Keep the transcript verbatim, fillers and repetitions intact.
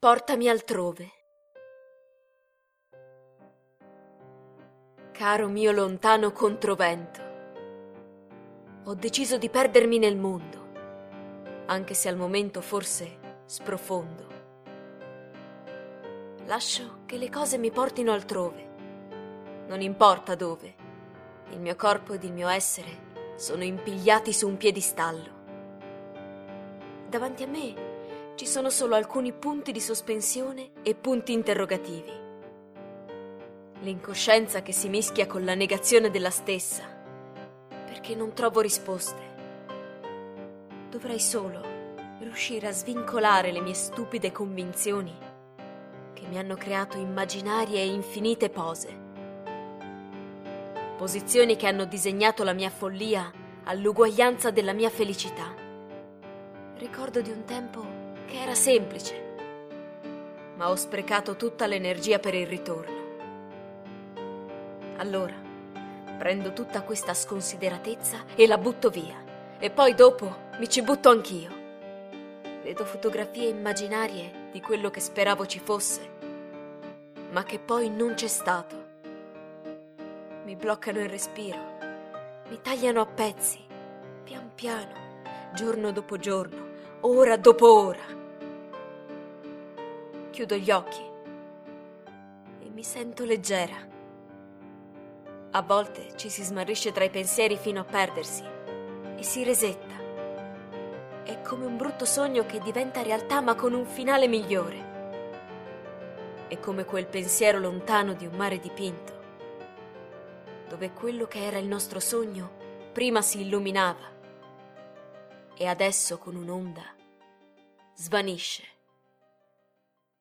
Portami altrove. Caro mio lontano controvento, ho deciso di perdermi nel mondo, anche se al momento forse sprofondo. Lascio che le cose mi portino altrove, non importa dove. Il mio corpo ed il mio essere sono impigliati su un piedistallo. Davanti a me ci sono solo alcuni punti di sospensione e punti interrogativi. L'incoscienza che si mischia con la negazione della stessa, perché non trovo risposte. Dovrei solo riuscire a svincolare le mie stupide convinzioni che mi hanno creato immaginarie e infinite pose. Posizioni che hanno disegnato la mia follia all'uguaglianza della mia felicità. Ricordo di un tempo che era semplice, ma ho sprecato tutta l'energia per il ritorno. Allora, prendo tutta questa sconsideratezza e la butto via, e poi dopo mi ci butto anch'io. Vedo fotografie immaginarie di quello che speravo ci fosse, ma che poi non c'è stato. Mi bloccano il respiro, mi tagliano a pezzi, pian piano, giorno dopo giorno, ora dopo ora. Chiudo gli occhi e mi sento leggera. A volte ci si smarrisce tra i pensieri fino a perdersi e si resetta. È come un brutto sogno che diventa realtà ma con un finale migliore. È come quel pensiero lontano di un mare dipinto, dove quello che era il nostro sogno prima si illuminava e adesso con un'onda svanisce.